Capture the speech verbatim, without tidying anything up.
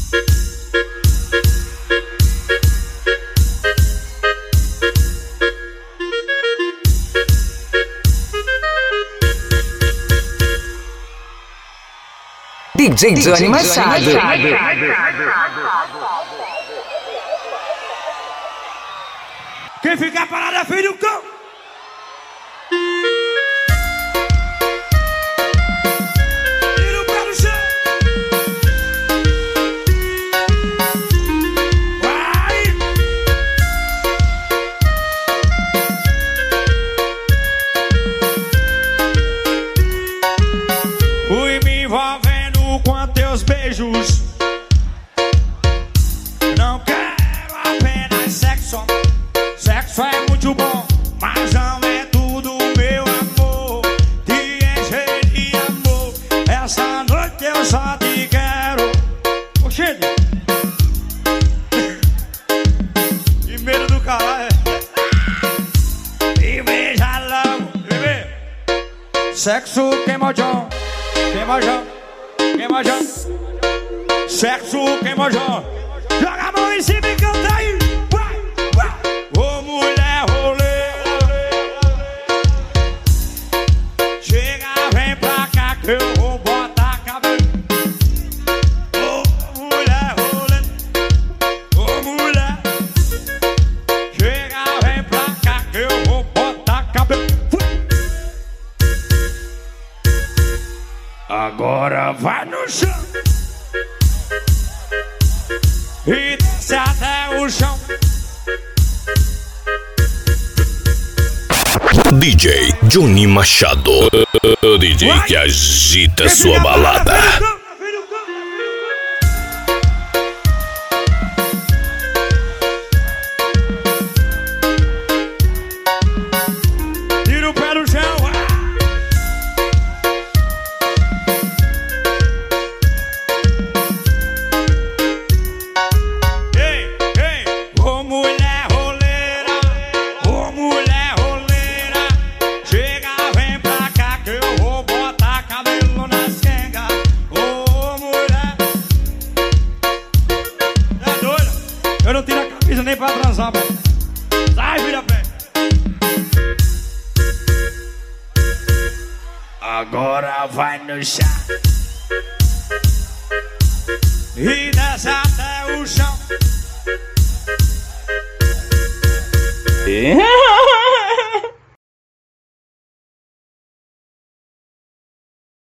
D J Johnny Machado. Quem ficar parado é filho do cão. Tira o pé no chão. Vai. Fui me envolvendo com teus beijos. Não quero apenas sexo. Sexo é muito bom, mas não é tudo, meu amor. Te encher de amor. Essa noite eu só te quero. Oxente. Que medo do caralho. Me beija logo, bebê. Sexo queimojão, queimojão, queimojão. Sexo queimojão. Joga a mão em cima e canta aí. Ô mulher roleira, chega, vem pra cá que eu vou botar cabelo. Ô mulher roleira, ô mulher, chega, vem pra cá que eu vou botar cabelo. Agora vai no chão e desce até o chão. D J Johnny Machado, o D J que agita sua balada. Tira o pé no chão. Ei, ei, ô mulher roleira, ô mulher roleira, chega, vem pra cá que eu vou botar cabelo nas quengas. Ô mulher, é doida? Eu não tiro a camisa nem pra transar, pô. Sai, vira pé. Agora vai no chão e desce até o chão. Yeah.